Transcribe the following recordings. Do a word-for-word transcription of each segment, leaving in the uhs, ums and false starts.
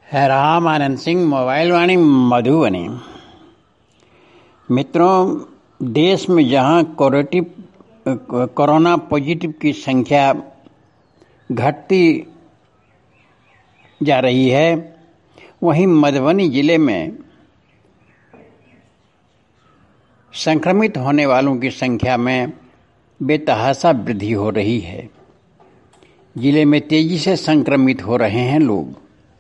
है राम आनंद सिंह, मोबाइल वाणी मधुबनी। मित्रों, देश में जहां कोरोना पॉजिटिव की संख्या घटती जा रही है, वहीं मधुबनी जिले में संक्रमित होने वालों की संख्या में बेतहाशा वृद्धि हो रही है। जिले में तेजी से संक्रमित हो रहे हैं लोग।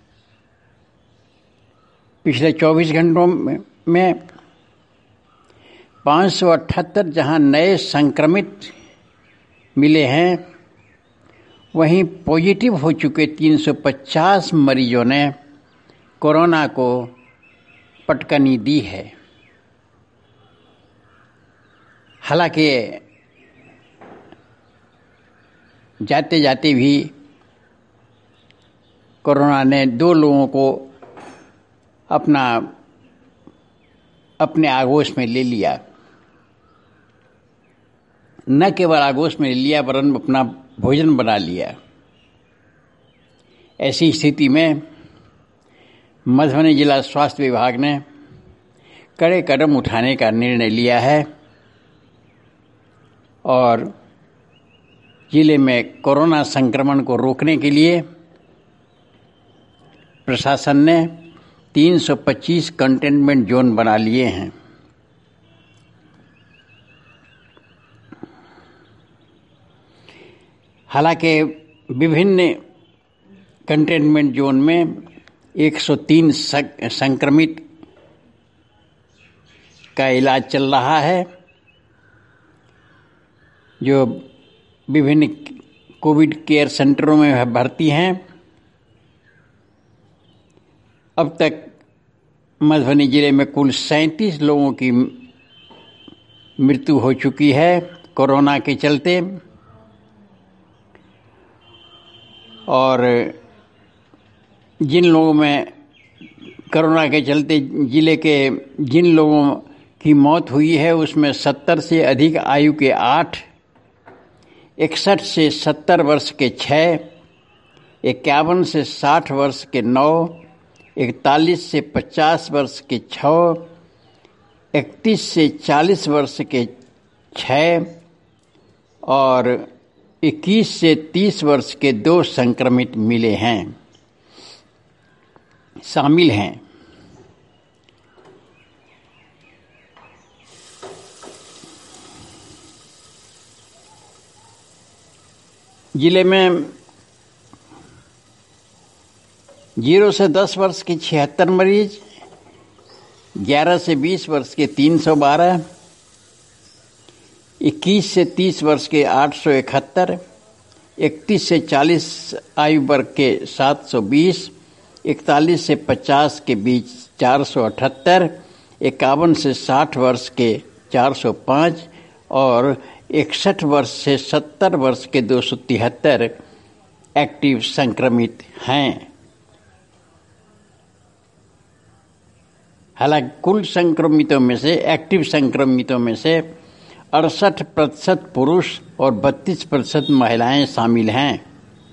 पिछले चौबीस घंटों में पाँच सौ अठहत्तर जहां नए संक्रमित मिले हैं, वहीं पॉजिटिव हो चुके तीन सौ पचास मरीजों ने कोरोना को पटकनी दी है। हालांकि जाते जाते भी कोरोना ने दो लोगों को अपना अपने आगोश में ले लिया। न केवल आगोश में ले लिया, वरन अपना भोजन बना लिया। ऐसी स्थिति में मधुबनी जिला स्वास्थ्य विभाग ने कड़े कदम उठाने का निर्णय लिया है और जिले में कोरोना संक्रमण को रोकने के लिए प्रशासन ने तीन सौ पच्चीस कंटेनमेंट जोन बना लिए हैं। हालांकि विभिन्न कंटेनमेंट जोन में एक सौ तीन संक्रमित का इलाज चल रहा है, जो विभिन्न कोविड केयर सेंटरों में भर्ती हैं। अब तक मधुबनी जिले में कुल सैंतीस लोगों की मृत्यु हो चुकी है कोरोना के चलते, और जिन लोगों में कोरोना के चलते जिले के जिन लोगों की मौत हुई है, उसमें सत्तर से अधिक आयु के आठ, इकसठ से सत्तर वर्ष के छः, इक्यावन से साठ वर्ष के नौ, इकतालीस से पचास वर्ष के छः, इकतीस से चालीस वर्ष के छः और इक्कीस से तीस वर्ष के दो संक्रमित मिले हैं शामिल हैं। जिले में जीरो से दस वर्ष के छिहत्तर मरीज, ग्यारह से बीस वर्ष के तीन सौ बारह, इक्कीस से तीस वर्ष के आठ सौ इकहत्तर, इकतीस से चालीस आयु वर्ग के सात सौ बीस, इकतालीस से पचास के बीच चार सौ अठहत्तर, इक्यावन से साठ वर्ष के चार सौ पाँच और इकसठ वर्ष से सत्तर वर्ष के दो सौ तिहत्तर एक्टिव संक्रमित हैं। हालांकि कुल संक्रमितों में से एक्टिव संक्रमितों में से अड़सठ प्रतिशत पुरुष और बत्तीस प्रतिशत महिलाएं शामिल हैं।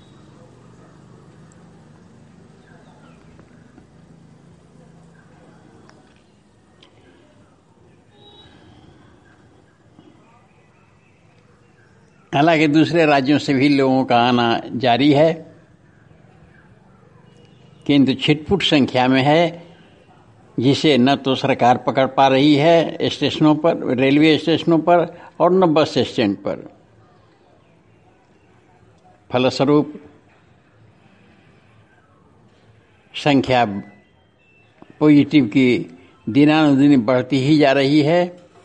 हालांकि दूसरे राज्यों से भी लोगों का आना जारी है, किंतु छिटपुट संख्या में है, जिसे न तो सरकार पकड़ पा रही है स्टेशनों पर, रेलवे स्टेशनों पर, और न बस स्टैंड पर। फलस्वरूप संख्या पॉजिटिव की दिनानुदिन बढ़ती ही जा रही है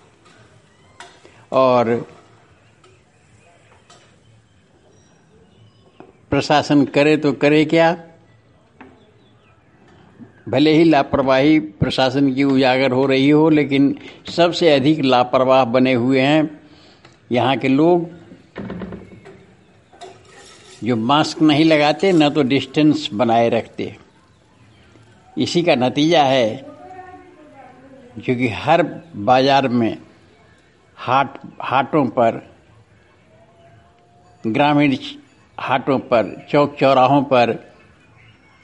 और प्रशासन करे तो करे क्या। भले ही लापरवाही प्रशासन की उजागर हो रही हो, लेकिन सबसे अधिक लापरवाह बने हुए हैं यहाँ के लोग, जो मास्क नहीं लगाते, न तो डिस्टेंस बनाए रखते। इसी का नतीजा है जो कि हर बाजार में, हाट हाटों पर, ग्रामीण हाटों पर, चौक चौराहों पर